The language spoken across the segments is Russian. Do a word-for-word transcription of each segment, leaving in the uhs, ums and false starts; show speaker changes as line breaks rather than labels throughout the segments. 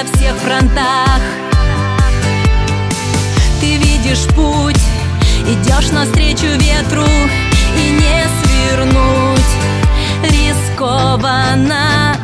на всех фронтах. Ты видишь путь, идешь навстречу ветру, и не свернуть рискованно.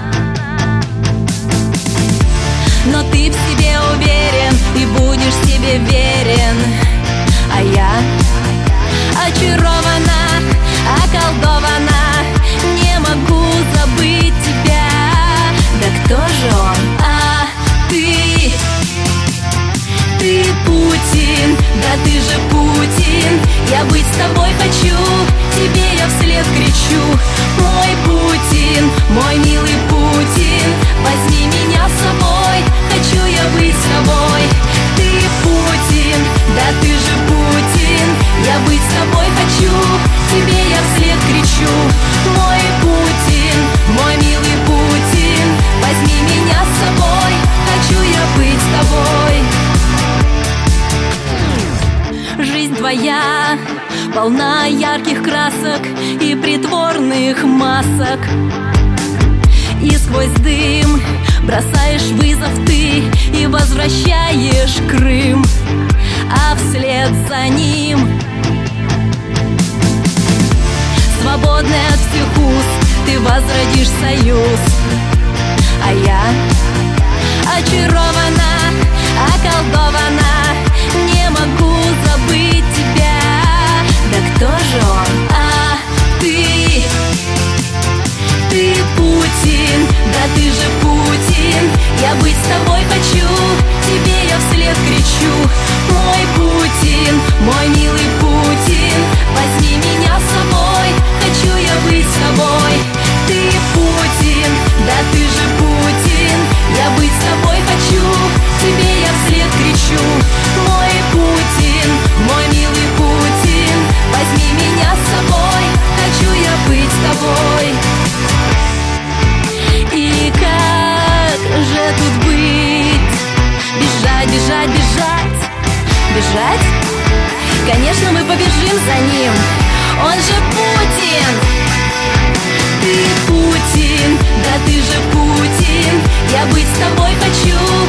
Но ты в себе уверен и будешь себе верен. А я очарована, околдована, не могу забыть тебя. Да кто же он? А ты, ты Путин, да ты же Путин. Я быть с тобой хочу, тебе я вслед кричу. Мой Путин, мой милый Путин, возьми меня с собой, хочу я быть с тобой. Ты Путин, да ты же Путин, я быть с тобой хочу, тебе я вслед кричу. Мой Путин, мой милый Путин, возьми меня с собой, хочу я быть с тобой. Жизнь твоя полна ярких красок и притворных масок. И сквозь дым бросаешь вызов ты и возвращаешь Крым, а вслед за ним свободный от всех уз ты возродишь союз. А я очарована, околдована, не могу забыть тебя. Да кто же он? А ты, ты Путин, да ты же Путин, я быть с тобой хочу, тебе я вслед кричу. Мой Путин, мой милый Путин, возьми меня с собой, хочу я быть с тобой. Ты Путин, да ты же Путин, я быть с тобой хочу, тебе я вслед кричу. Мой Путин, мой милый Путин, возьми меня с собой, хочу я быть с тобой. И как же тут быть? Бежать, бежать, бежать, бежать? Конечно, мы побежим за ним, он же Путин. Ты Путин, да ты же Путин, я быть с тобой хочу,